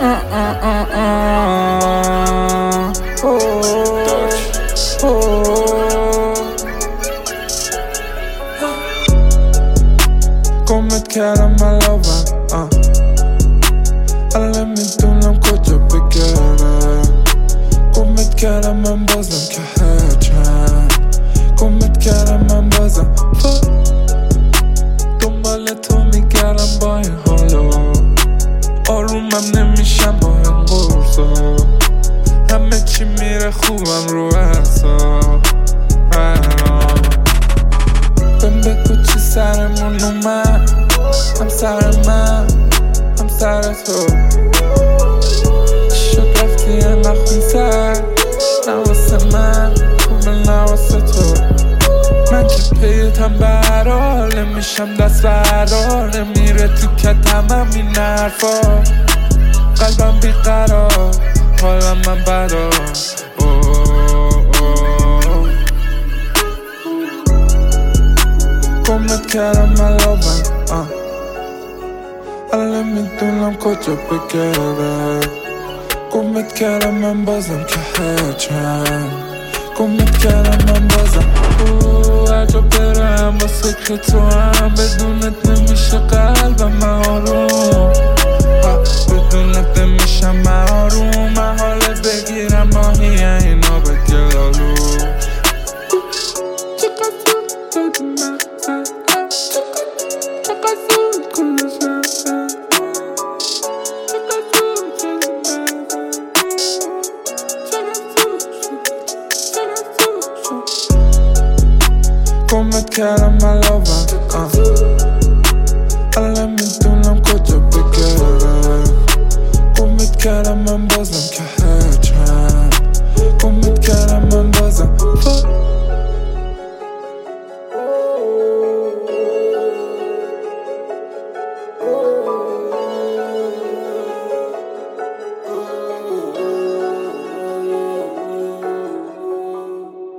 گمت کردم علاوم الان میدونم کجا بگردم. گمت کردم من بازم که هرچند گمت کردم من بازم دنبال تو میگردم با این حالا. آرومم نمیشم با این قرصا، همه چی میره خوبم رو اعصاب. بهم بگو چی سرمون اومد، هم سر من هم سر تو. شد رفتی یه نخون سر نواسه من خوبه نواسه تو. من که پیتم برار نمیشم دست بردار، نمیره تو کتمم این حرفا. قلبم بیقرار حالم من بدار. گمت کردم علاوم الان میدونم کجا بگردم. گمت کردم من بازم که هرچند گمت کردم من بازم. هر جا برم با سکر تو هم بدونت نمیشه قلبم آروم. بدونت نمیشم من آروم. من حالت بگیرم ماهی اینا به گلالو. گمت کردم علاوم الان میدونم کجا بگردم. گمت کردم من بازم که